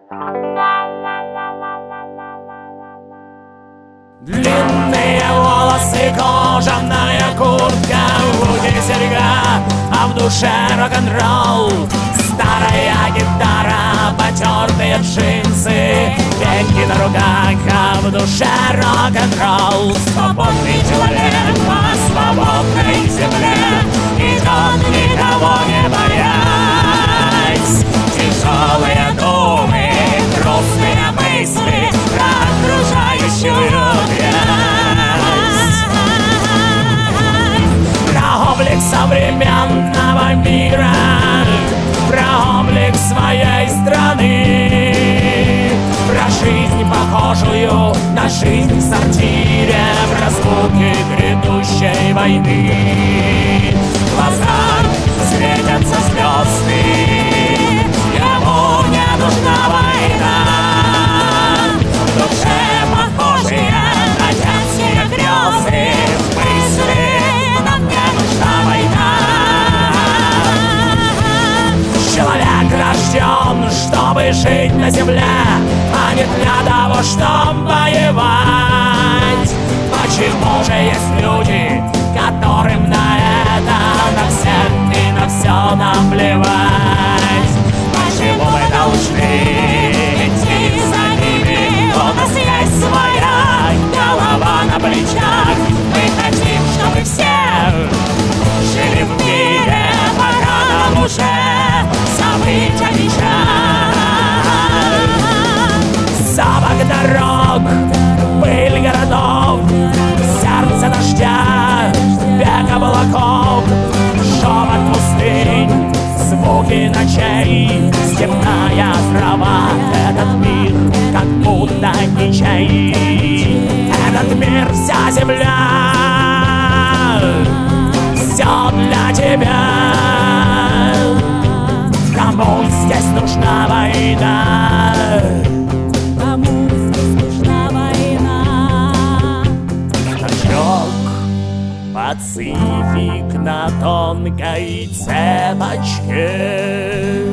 Длинные волосы, кожаная куртка, в ухе серьга, а в душе рок-н-ролл. Старая гитара, потертые джинсы, деньги на руках, а в душе рок-н-ролл. Свободный человек по свободной земле идет, никого не боясь. Тяжелые думы, грустные мысли про окружающую грязь, про облик современного мира, про облик своей страны, про жизнь, похожую на жизнь в сортире, про звуки грядущей войны. В глазах светятся звезды, ему не нужна война. В душе похожие на детские грезы, в мысли нам не нужна война. Человек рожден, чтобы жить на земле, а не для того, чтобы воевать. Почему же есть люди, которым на это, на всех и на все наплевать? Почему мы должны идти за ними? У нас есть своя голова на плечах. Мы хотим, чтобы все жили в мире, пока нам уже забыть о вещах. Запах дорог, пыль городов, сердце дождя, бег облаков, шепот пустынь, звуки ночей, степная трава. Этот мир как будто ничей. Этот мир вся земля, все для тебя. Кому здесь нужна война? Кому здесь нужна война? Значок Пацифик на тонкой цепочке.